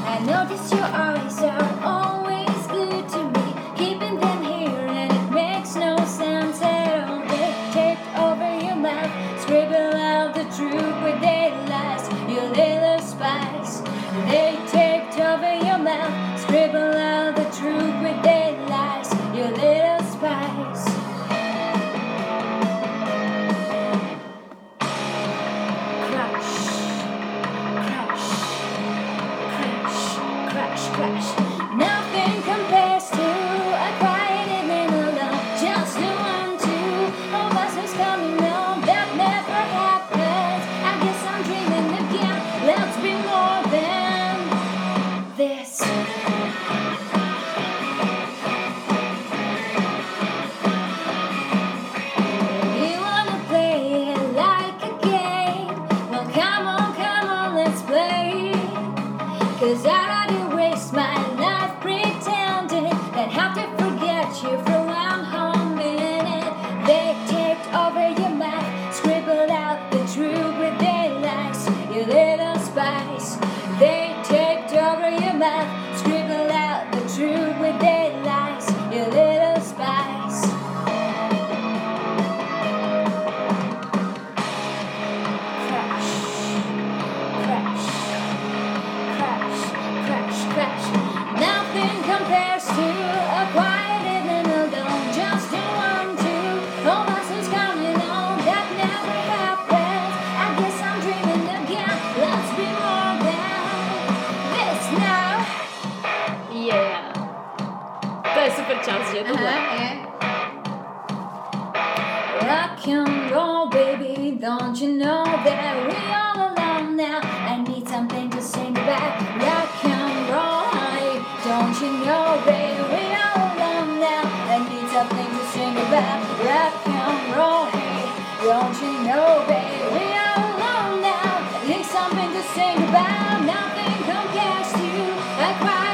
I notice your eyes are always glued to me, keeping them here and it makes no sense at all. They taped over your mouth, scribble out the truth with their lies, your little spies. They taped over your mouth, scribble out the truth with their lies, your little spies. Crash. Nothing compares to a quiet evening alone. Just the one, two of us who's coming home. That never happens. I guess I'm dreaming again. Let's be more than this. You wanna play it like a game? Well, come on, let's play. 'Cause I'd rather waste my life pretending than have to forget you for 1 minute. They taped over your mouth, scribbled out the truth with their lies, your little spies. They taped over your mouth, scribbled out the truth with their lies, your little spies. Crash. Nothing compares to a quiet evening alone. Just the one, two of us who's coming home. That never happens. I guess I'm dreaming again. Let's be more than this now. Yeah. To je super čas, že tohle? Rock and roll, baby, don't you know that we all alone now? I need something to sing about. Rock and roll, honey, don't you know, baby, we all alone now? I need something to sing about. Rock and roll, hey, don't you know, baby, we all alone now? I need something to sing about. Nothing compares to a quiet